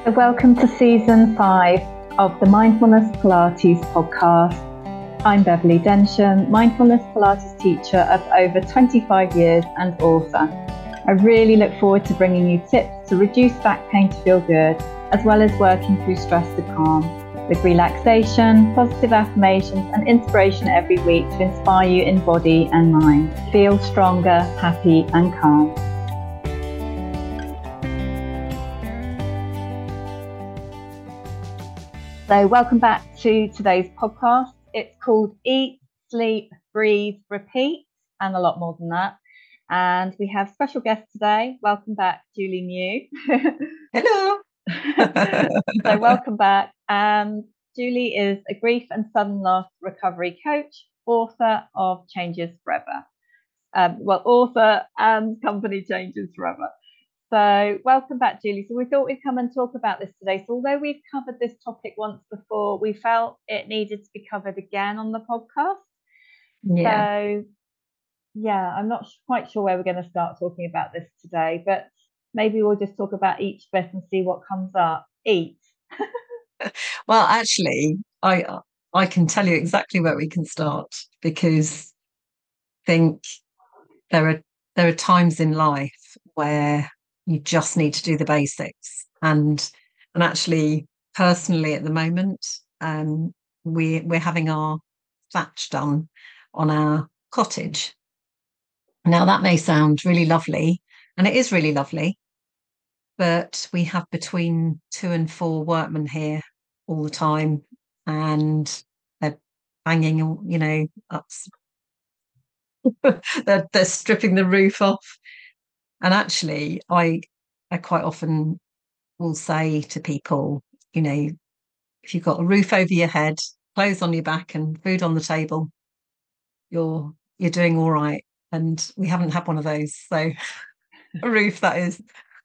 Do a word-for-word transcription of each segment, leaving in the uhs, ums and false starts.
So welcome to season five of the Mindfulness Pilates podcast. I'm Beverly Densham, Mindfulness Pilates teacher of over twenty-five years and author. I really look forward to bringing you tips to reduce back pain to feel good, as well as working through stress to calm, with relaxation, positive affirmations and inspiration every week to inspire you in body and mind. Feel stronger, happy and calm. So welcome back to today's podcast. It's called Eat, Sleep, Breathe, Repeat, and a lot more than that. And we have special guests today. Welcome back, Julie New. Hello. So welcome back. Um, Julie is a grief and sudden loss recovery coach, author of Changes Forever. Um, well, author and company Changes Forever. So welcome back, Julie. So we thought we'd come and talk about this today. So although we've covered this topic once before, we felt it needed to be covered again on the podcast. Yeah. So yeah, I'm not quite sure where we're going to start talking about this today, but maybe we'll just talk about each bit and see what comes up. Eat. Well, actually, I I can tell you exactly where we can start, because I think there are there are times in life where you just need to do the basics. And and actually, personally, at the moment, um, we we're having our thatch done on our cottage. Now, that may sound really lovely, and it is really lovely, but we have between two and four workmen here all the time, and they're banging, you know, up. they're, they're stripping the roof off. And actually, I, I quite often will say to people, you know, if you've got a roof over your head, clothes on your back, and food on the table, you're you're doing all right. And we haven't had one of those, so a roof, that is.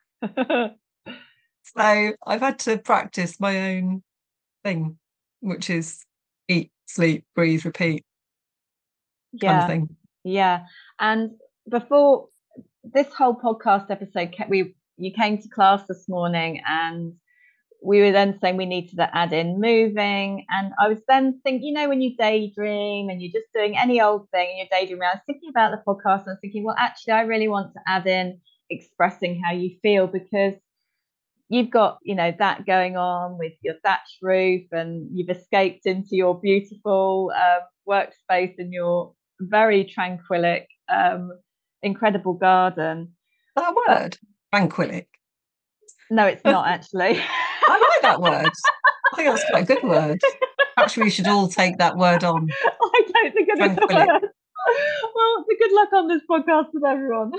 So I've had to practice my own thing, which is eat, sleep, breathe, repeat kind Yeah, of thing. yeah. And before this whole podcast episode, we you came to class this morning, and we were then saying we needed to add in moving. And I was then thinking, you know, when you daydream and you're just doing any old thing and you're daydreaming, I was thinking about the podcast and I was thinking, well, actually, I really want to add in expressing how you feel, because you've got, you know, that going on with your thatch roof, and you've escaped into your beautiful uh, workspace in your very tranquillic, um, incredible garden. That But word, tranquillic. no, it's not actually. I like that word. I think that's quite a good word. Perhaps we should all take that word on. I don't think it is a word. Well, good luck on this podcast with everyone.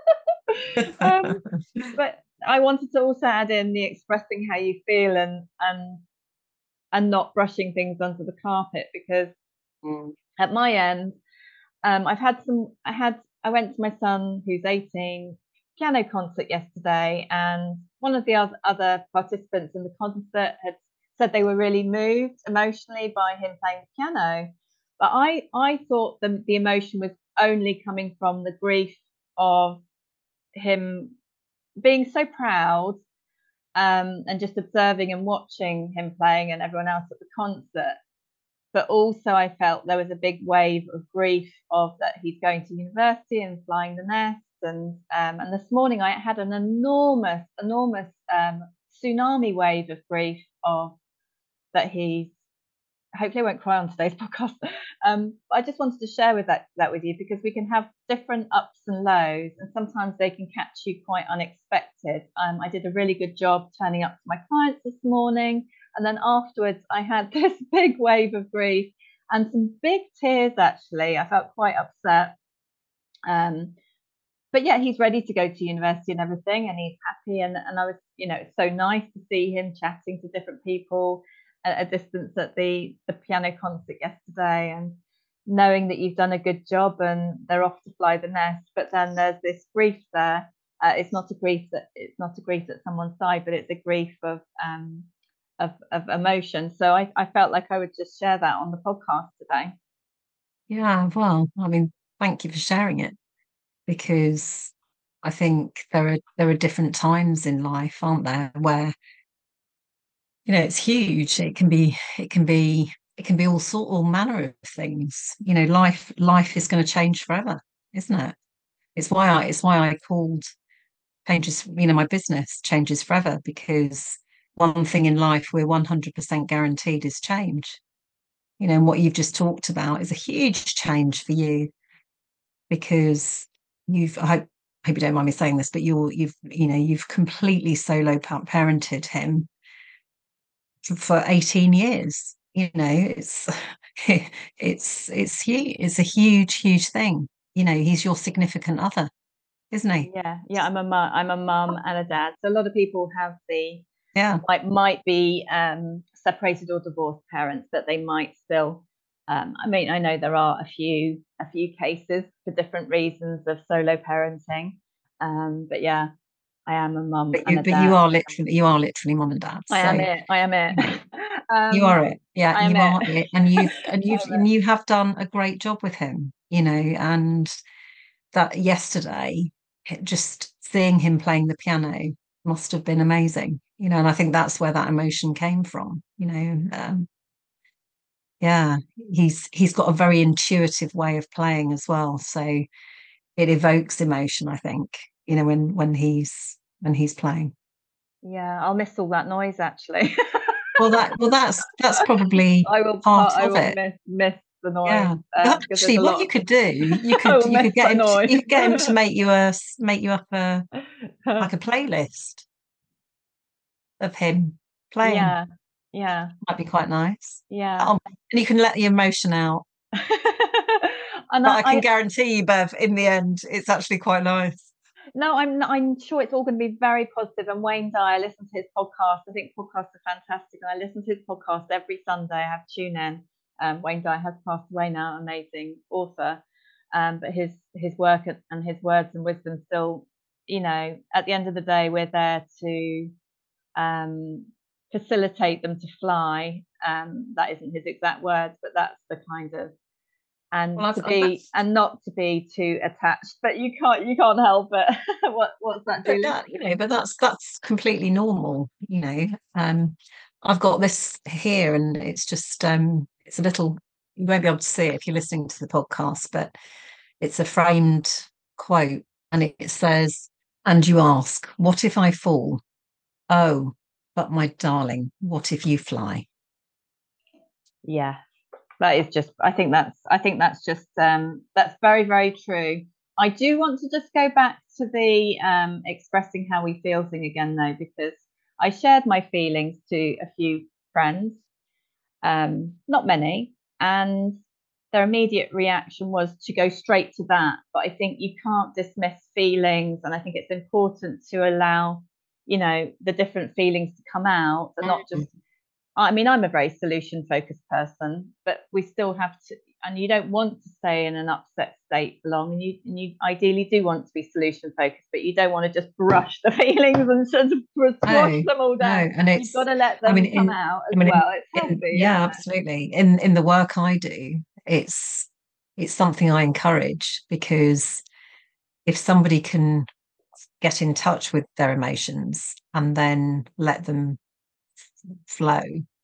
um, but I wanted to also add in the expressing how you feel, and and and not brushing things under the carpet, because mm. at my end, um, I've had some. I had. I went to my son, who's eighteen, piano concert yesterday, and one of the other, other participants in the concert had said they were really moved emotionally by him playing the piano. But I, I thought the, the emotion was only coming from the grief of him being so proud, um, and just observing and watching him playing and everyone else at the concert. But also I felt there was a big wave of grief of that he's going to university and flying the nest. And um, and this morning I had an enormous, enormous um, tsunami wave of grief of that he's, hopefully I won't cry on today's podcast. Um, I just wanted to share with that that with you, because we can have different ups and lows, and sometimes they can catch you quite unexpected. Um, I did a really good job turning up to my clients this morning, and then afterwards I had this big wave of grief and some big tears. Actually, I felt quite upset. Um, but yeah, he's ready to go to university and everything, and he's happy. And and I was, you know, it's so nice to see him chatting to different people at a distance at the the piano concert yesterday, and knowing that you've done a good job and they're off to fly the nest. But then there's this grief there. Uh, it's not a grief that it's not a grief at someone's side, but it's a grief of um of of emotion. So I I felt like I would just share that on the podcast today. Yeah, well, I mean, thank you for sharing it, because I think there are there are different times in life, aren't there, where you know, it's huge. It can be, it can be, it can be all sort, all manner of things. You know, life, life is going to change forever, isn't it? It's why I, it's why I called changes, you know, my business changes forever, because one thing in life we're one hundred percent guaranteed is change. You know, and what you've just talked about is a huge change for you, because you've, I hope, hope you don't mind me saying this, but you're, you've, you know, you've completely solo parented him for eighteen years. You know, it's it's it's huge. It's a huge, huge thing. You know, he's your significant other, isn't he? Yeah, yeah. I'm a mum. I'm a mum and a dad. So a lot of people have the Yeah. like might be um, separated or divorced parents, but they might still. Um, I mean, I know there are a few a few cases for different reasons of solo parenting, um, but yeah, I am a mum But and you, a but you dad. are literally, you are literally mum and dad. I So, am it. I am it. you know, you um, are it. Yeah, I am you are it. it, and you've and you've I'm and it. you have done a great job with him. You know, and that yesterday, just seeing him playing the piano must have been amazing. You know, and I think that's where that emotion came from. You know, um, yeah, he's he's got a very intuitive way of playing as well. So it evokes emotion, I think, you know, when when he's when he's playing. Yeah, I'll miss all that noise actually. Well, that well, that's that's probably I will part part. I of will it. miss miss the noise Yeah. um, because there's Actually, a what you lot. could do, you I could will you miss could get that him to, noise. you could get him to make you a make you up a like a playlist of him playing. Yeah, yeah, Might be quite nice. yeah. Um, and you can let the emotion out. And But I, I can I guarantee you, Bev, in the end, it's actually quite nice. no, I'm I'm sure it's all going to be very positive. And Wayne Dyer, I listen to his podcast. I think podcasts are fantastic, and I listen to his podcast every Sunday. I have tune in. Um, Wayne Dyer has passed away now, amazing author. Um, but his his work and his words and wisdom still, you know, at the end of the day, we're there to um, facilitate them to fly. Um, that isn't his exact words, but that's the kind of and Well, I've, to I've be that's and not to be too attached. But you can't you can't help it. what what's that, but Julie? that you know, but that's that's completely normal. You know, um, I've got this here, and it's just um, it's a little. You won't be able to see it if you're listening to the podcast, but it's a framed quote, and it says, "And you ask, what if I fall? Oh, but my darling, what if you fly?" Yeah, that is just. I think that's. I think that's just. Um, that's very very true. I do want to just go back to the um, expressing how we feel thing again though, because I shared my feelings to a few friends, um, not many, and their immediate reaction was to go straight to that. But I think you can't dismiss feelings, and I think it's important to allow, you know, the different feelings to come out and not just. Mm. I mean, I'm a very solution focused person, but we still have to, and you don't want to stay in an upset state for long. And you, and you ideally do want to be solution focused, but you don't want to just brush the feelings and sort of squash No, them all no, down. and You've got it's. to let I mean, them come in. out I as mean, well. in, It's in healthy, yeah, isn't it? absolutely. In in the work I do, it's it's something I encourage, because if somebody can get in touch with their emotions and then let them flow,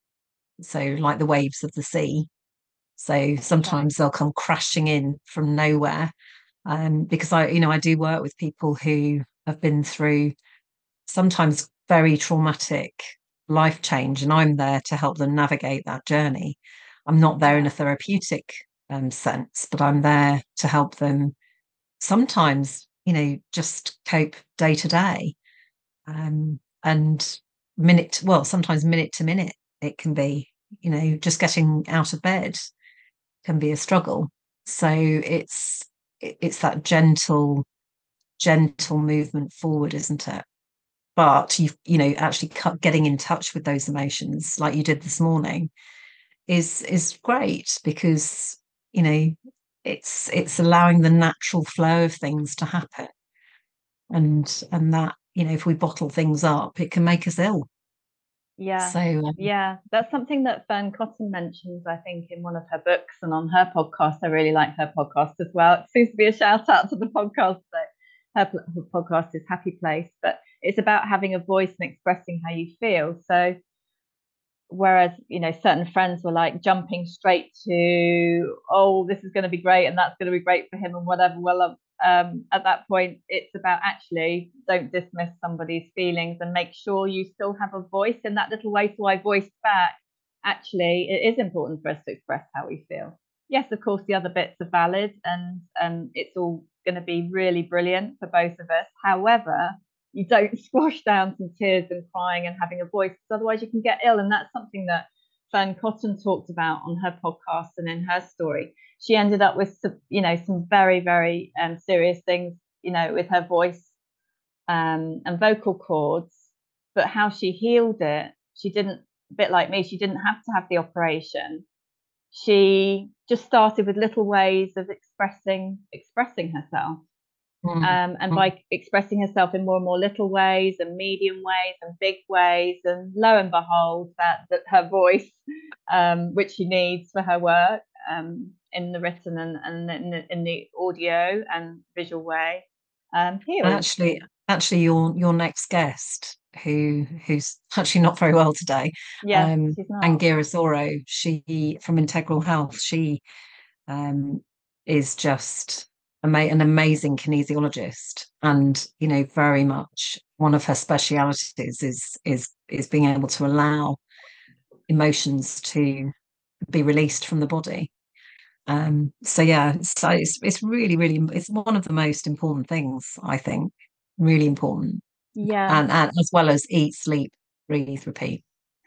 so like the waves of the sea. So Right. sometimes they'll come crashing in from nowhere. Um, because I, you know, I do work with people who have been through sometimes very traumatic life change, and I'm there to help them navigate that journey. I'm not there in a Yeah. therapeutic um, sense, but I'm there to help them sometimes, you know, just cope day to day. Um, and minute, well, sometimes minute to minute, it can be, you know, just getting out of bed can be a struggle. So it's it's that gentle, gentle movement forward, isn't it? But you you know, actually cut, getting in touch with those emotions like you did this morning is is great, because you know it's it's allowing the natural flow of things to happen, and and that, you know, if we bottle things up, it can make us ill. Yeah. So um, Yeah. That's something that Fern Cotton mentions, I think, in one of her books and on her podcast. I really like her podcast as well. It seems to be a shout out to the podcast. That her, her podcast is Happy Place, but it's about having a voice and expressing how you feel. So whereas, you know, certain friends were like jumping straight to, oh, this is going to be great and that's going to be great for him and whatever. Well, um, at that point, it's about actually don't dismiss somebody's feelings and make sure you still have a voice in that little way. So I voiced back, actually, it is important for us to express how we feel. Yes, of course, the other bits are valid and um, it's all going to be really brilliant for both of us. However, you don't squash down some tears and crying and having a voice, because otherwise you can get ill. And that's something that Fearne Cotton talked about on her podcast and in her story. She ended up with some, you know, some very, very um, serious things, you know, with her voice um, and vocal cords. But how she healed it, she didn't, a bit like me, she didn't have to have the operation. She just started with little ways of expressing expressing herself. Um, and by expressing herself in more and more little ways and medium ways and big ways, and lo and behold, that, that her voice, um, which she needs for her work um, in the written and, and in, the, in the audio and visual way, um, healed. Actually, actually, your your next guest, who who's actually not very well today, yeah, um, she's not. Angira Zoro, she from Integral Health, she um, is just an amazing kinesiologist, and you know, very much one of her specialities is is is being able to allow emotions to be released from the body. Um, so yeah, so it's it's really really it's one of the most important things, I think, really important. Yeah, and and as well as eat, sleep, breathe, repeat.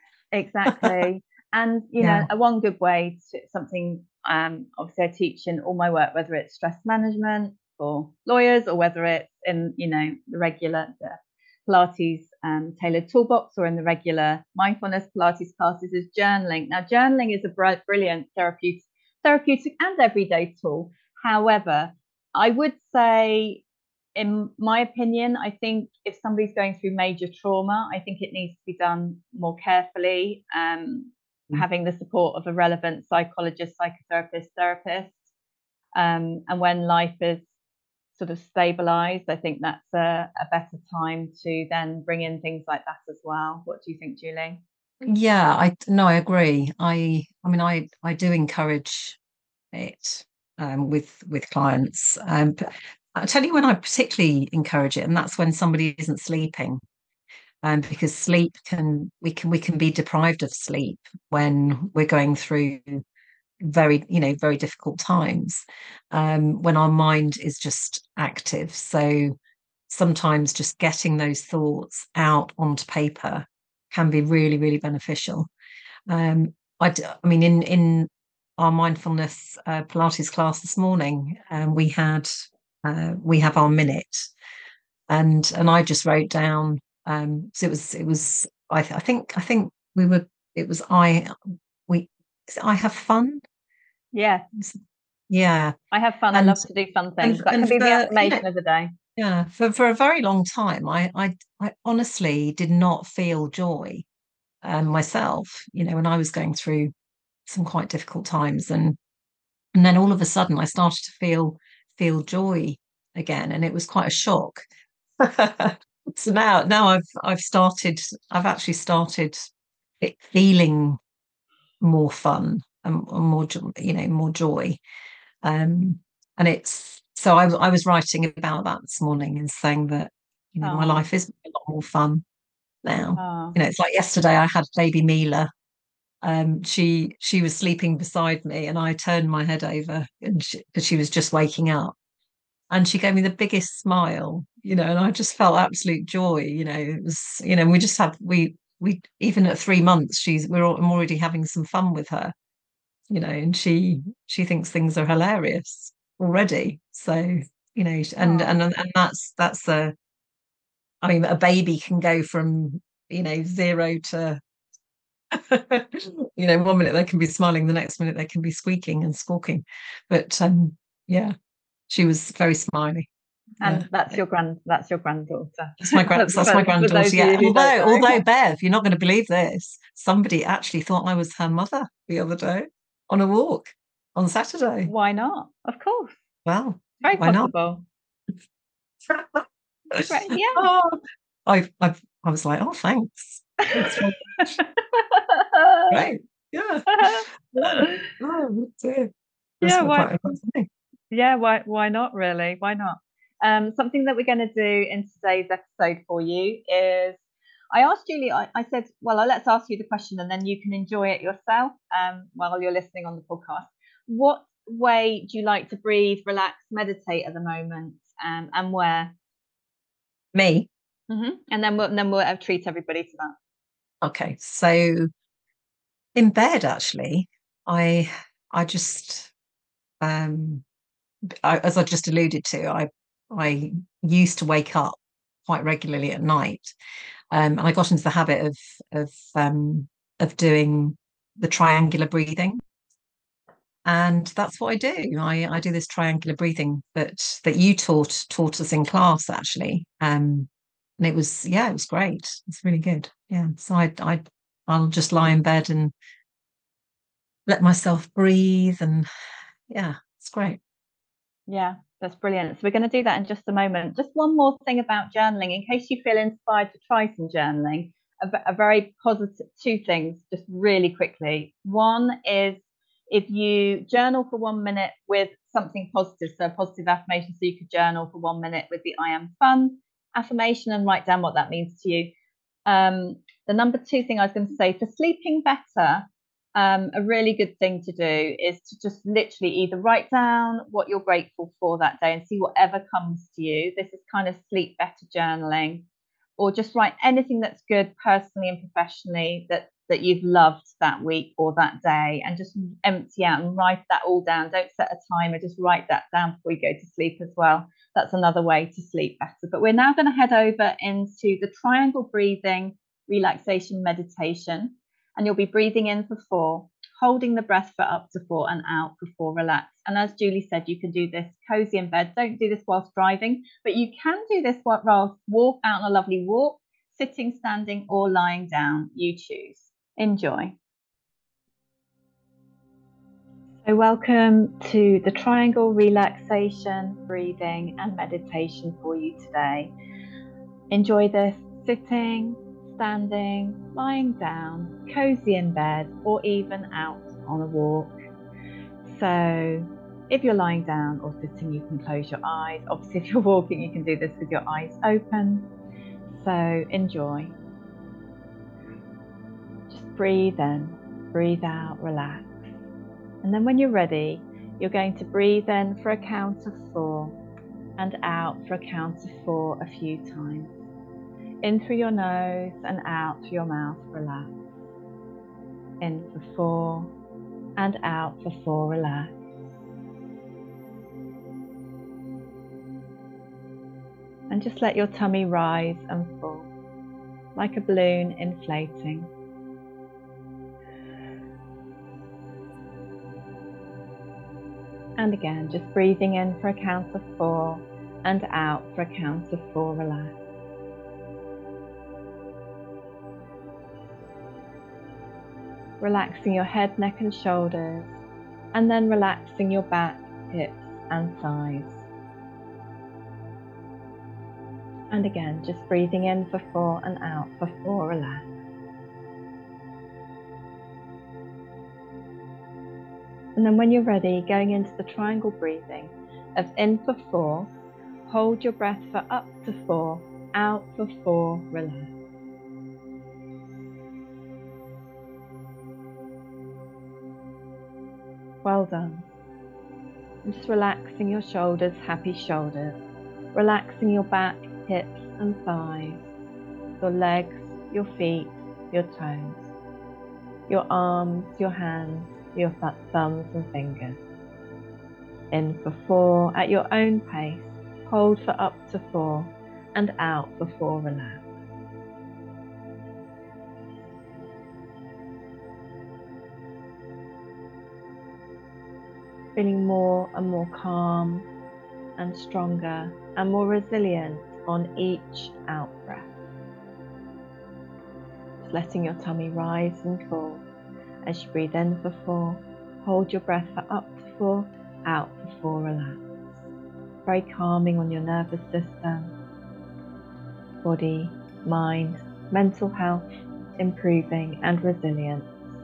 Exactly. And you Yeah. know, a one good way to something um obviously I teach in all my work, whether it's stress management for lawyers or whether it's in, you know, the regular the Pilates um, tailored toolbox or in the regular mindfulness Pilates classes, is journaling. Now, journaling is a brilliant therapeutic therapeutic and everyday tool. However, I would say, in my opinion, I think if somebody's going through major trauma, I think it needs to be done more carefully, um, mm. having the support of a relevant psychologist, psychotherapist, therapist. Um, and when life is sort of stabilized, I think that's a, a better time to then bring in things like that as well. What do you think, Julie? Yeah, I no, I agree. I I mean, I I do encourage it um, with with clients. Um, but I'll tell you when I particularly encourage it, and that's when somebody isn't sleeping. Um, because sleep can we can we can be deprived of sleep when we're going through very, you know, very difficult times, um, when our mind is just active. So sometimes just getting those thoughts out onto paper can be really, really beneficial. Um, I, I mean, in in our mindfulness uh, Pilates class this morning, um, we had uh, we have our minute, and and I just wrote down. Um, so it was it was I, I think I think we were it was I we I have fun. Yeah. Yeah. I have fun. And, I love to do fun things. And, that and can be for, the affirmation you know, of the day. Yeah. For for a very long time, I I, I honestly did not feel joy um, myself, you know, when I was going through some quite difficult times. And and then all of a sudden I started to feel feel joy again. And it was quite a shock. So now now I've I've started I've actually started it feeling more fun and, and more you know more joy. Um, and it's so I, I was writing about that this morning and saying that, you know, oh. my life is a lot more fun now. Oh. You know, it's like yesterday I had baby Mila. Um, she she was sleeping beside me, and I turned my head over, and because she, she was just waking up, and she gave me the biggest smile, you know, and I just felt absolute joy. You know, it was, you know, we just have we we even at three months, she's we're all, I'm already having some fun with her. You know, and she she thinks things are hilarious already. So, you know, and and and that's that's a I mean, a baby can go from, you know, zero to you know, one minute they can be smiling, the next minute they can be squeaking and squawking. But um yeah, she was very smiley. And yeah. that's your grand that's your granddaughter. That's my grand that's my granddaughter. Yeah. Although although Bev, you're not going to believe this, somebody actually thought I was her mother the other day on a walk on Saturday. Why not? Of course. Well, very why possible. Not? Right, yeah. Oh, I, I I was like, oh, thanks. Right. Yeah. Oh, dear. That's Yeah, not why? quite funny. Yeah, why? Why not? Really? Why not? Um, something that we're going to do in today's episode for you is, I asked Julie. I, I said, well, let's ask you the question, and then you can enjoy it yourself um, while you're listening on the podcast. What way do you like to breathe, relax, meditate at the moment, um, and where? Me? Mm-hmm. And then we'll and then we'll uh, treat everybody to that. Okay, so in bed, actually, I I just um I, as I just alluded to, I I used to wake up quite regularly at night, um, and I got into the habit of of um, of doing the triangular breathing, and that's what I do. I, I do this triangular breathing that that you taught taught us in class, actually, um, and it was yeah, it was great. It's really good. Yeah, so I I I'll just lie in bed and let myself breathe, and yeah, it's great. Yeah, that's brilliant. So we're going to do that in just a moment. Just one more thing about journaling, in case you feel inspired to try some journaling, a, a very positive, two things, just really quickly. One is if you journal for one minute with something positive, so a positive affirmation, so you could journal for one minute with the I am fun affirmation and write down what that means to you. Um, the number two thing I was going to say, for sleeping better, Um, a really good thing to do is to just literally either write down what you're grateful for that day and see whatever comes to you. This is kind of sleep better journaling, or just write anything that's good personally and professionally that that you've loved that week or that day, and just empty out and write that all down. Don't set a timer, just write that down before you go to sleep as well. That's another way to sleep better. But we're now going to head over into the triangle breathing relaxation meditation. And you'll be breathing in for four, holding the breath for up to four, and out for four, relax. And as Julie said, you can do this cozy in bed. Don't do this whilst driving, but you can do this whilst walk out on a lovely walk, sitting, standing, or lying down. You choose. Enjoy. So welcome to the triangle relaxation, breathing, and meditation for you today. Enjoy this sitting, standing, lying down, cozy in bed, or even out on a walk. So if you're lying down or sitting, you can close your eyes. Obviously, if you're walking, you can do this with your eyes open. So enjoy. Just breathe in, breathe out, relax. And then when you're ready, you're going to breathe in for a count of four and out for a count of four a few times. In through your nose and out through your mouth, relax. In for four and out for four, relax. And just let your tummy rise and fall like a balloon inflating. And again, just breathing in for a count of four and out for a count of four, relax. Relaxing your head, neck and shoulders, and then relaxing your back, hips and thighs. And again, just breathing in for four and out for four, relax. And then when you're ready, going into the triangle breathing of in for four, hold your breath for up to four, out for four, relax. Well done. And just relaxing your shoulders, happy shoulders. Relaxing your back, hips and thighs. Your legs, your feet, your toes. Your arms, your hands, your th- thumbs and fingers. In for four at your own pace. Hold for up to four and out for four, relax. Feeling more and more calm and stronger and more resilient on each out breath. Just letting your tummy rise and fall as you breathe in for four. Hold your breath for up to four, out for four, relax. Very calming on your nervous system, body, mind, mental health, improving and resilience.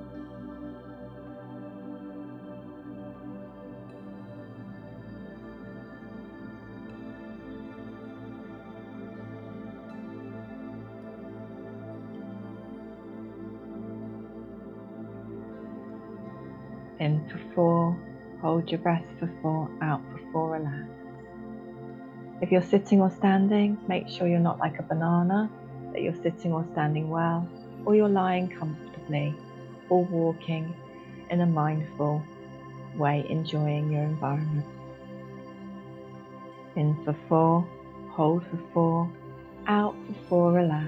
In for four, hold your breath for four, out for four, relax. If you're sitting or standing, make sure you're not like a banana, that you're sitting or standing well, or you're lying comfortably, or walking in a mindful way, enjoying your environment. In for four, hold for four, out for four, relax.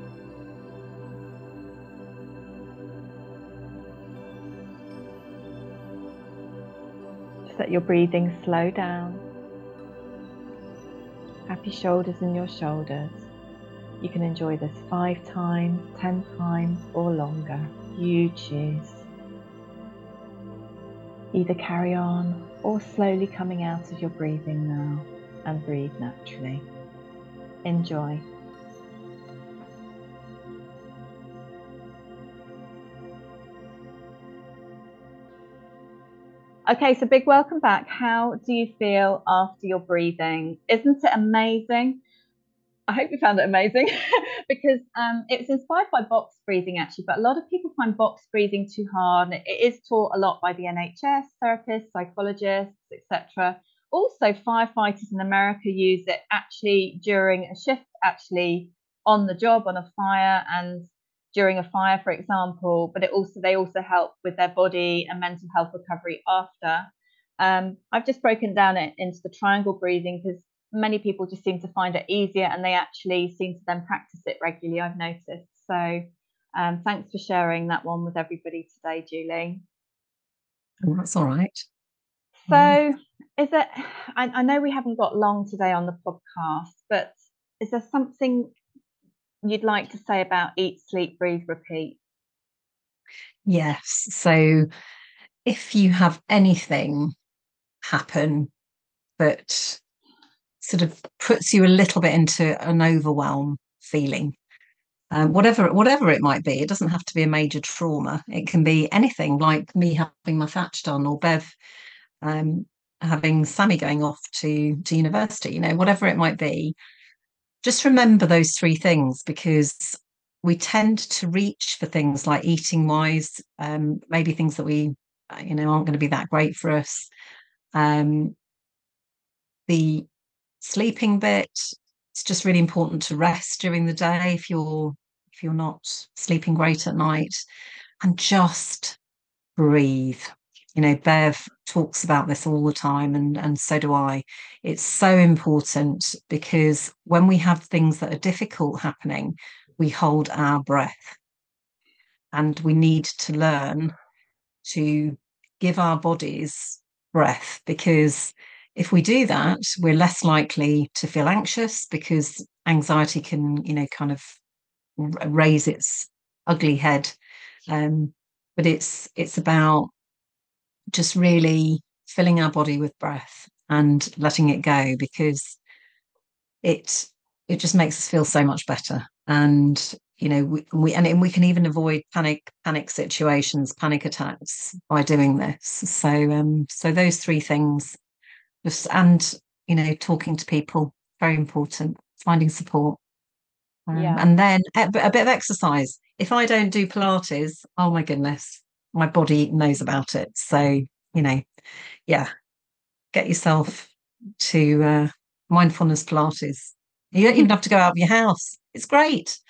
Just let your breathing slow down. Happy shoulders in your shoulders. You can enjoy this five times, ten times, or longer. You choose. Either carry on or slowly coming out of your breathing now and breathe naturally. Enjoy. Okay, so big welcome back. How do you feel after your breathing? Isn't it amazing? I hope you found it amazing because um, it was inspired by box breathing actually, but a lot of people find box breathing too hard. And it is taught a lot by the N H S, therapists, psychologists, et cetera. Also, firefighters in America use it actually during a shift, actually on the job on a fire and during a fire, for example. But it also they also help with their body and mental health recovery after. Um, I've just broken down it into the triangle breathing because many people just seem to find it easier and they actually seem to then practice it regularly, I've noticed. So um, thanks for sharing that one with everybody today, Julie. Oh, that's all right. So yeah. Is it, I, I know we haven't got long today on the podcast, but is there something you'd like to say about eat, sleep, breathe, repeat? Yes. So if you have anything happen that sort of puts you a little bit into an overwhelm feeling, um, whatever whatever it might be, it doesn't have to be a major trauma. It can be anything, like me having my thatch done, or Bev um, having Sammy going off to to university. You know, whatever it might be. Just remember those three things, because we tend to reach for things like eating wise, um, maybe things that we, you know, aren't going to be that great for us. Um, the sleeping bit, it's just really important to rest during the day if you're if you're not sleeping great at night, and just breathe. You know, Bev talks about this all the time, and and so do I. It's so important, because when we have things that are difficult happening, we hold our breath, and we need to learn to give our bodies breath, because if we do that, we're less likely to feel anxious, because anxiety can, you know, kind of raise its ugly head. Um, but it's it's about just really filling our body with breath and letting it go, because it it just makes us feel so much better. And you know, we, we and, and we can even avoid panic panic situations, panic attacks, by doing this. So um so those three things, just, and you know, talking to people, very important, finding support. Um, yeah. And then a, a bit of exercise. If I don't do Pilates, oh my goodness, my body knows about it. So, you know, yeah, get yourself to uh, mindfulness Pilates. You don't even have to go out of your house. It's great.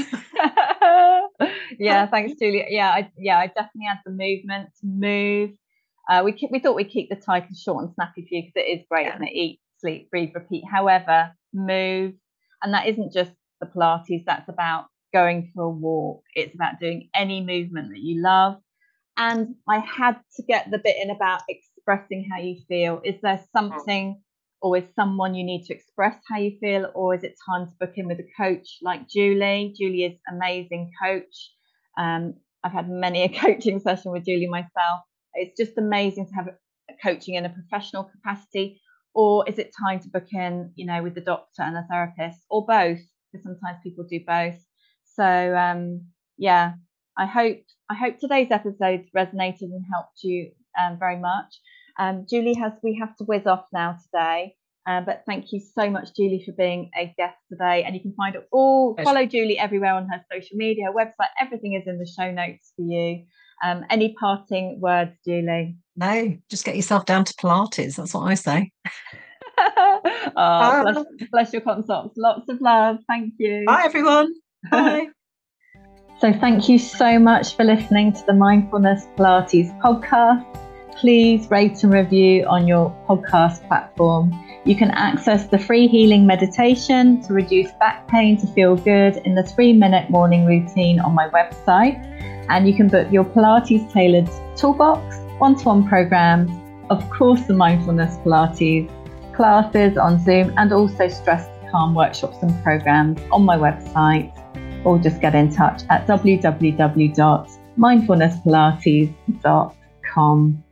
Yeah, thanks, Julia. Yeah, I, yeah, I definitely had the movement to move. Uh, we we thought we'd keep the title short and snappy for you, because it is great, yeah. Isn't it? Eat, sleep, breathe, repeat. However, move, and that isn't just the Pilates. That's about going for a walk. It's about doing any movement that you love. And I had to get the bit in about expressing how you feel. Is there something, or is someone you need to express how you feel, or is it time to book in with a coach like Julie? Julie is an amazing coach. Um, I've had many a coaching session with Julie myself. It's just amazing to have a coaching in a professional capacity. Or is it time to book in, you know, with the doctor and a therapist, or both? Because sometimes people do both. So um, yeah, I hope I hope today's episode resonated and helped you um, very much. Um, Julie has we have to whiz off now today, uh, but thank you so much, Julie, for being a guest today. And you can find it all, follow Julie everywhere on her social media, her website. Everything is in the show notes for you. Um, any parting words, Julie? No, just get yourself down to Pilates. That's what I say. Oh, bless, bless your consorts. Lots of love. Thank you. Bye, everyone. Bye. So thank you so much for listening to the Mindfulness Pilates podcast. Please rate and review on your podcast platform. You can access the free healing meditation to reduce back pain to feel good in the three-minute morning routine on my website. And you can book your Pilates tailored toolbox, one-to-one programs, of course the Mindfulness Pilates classes on Zoom, and also Stress to Calm workshops and programs on my website. Or just get in touch at w w w dot mindfulness pilates dot com.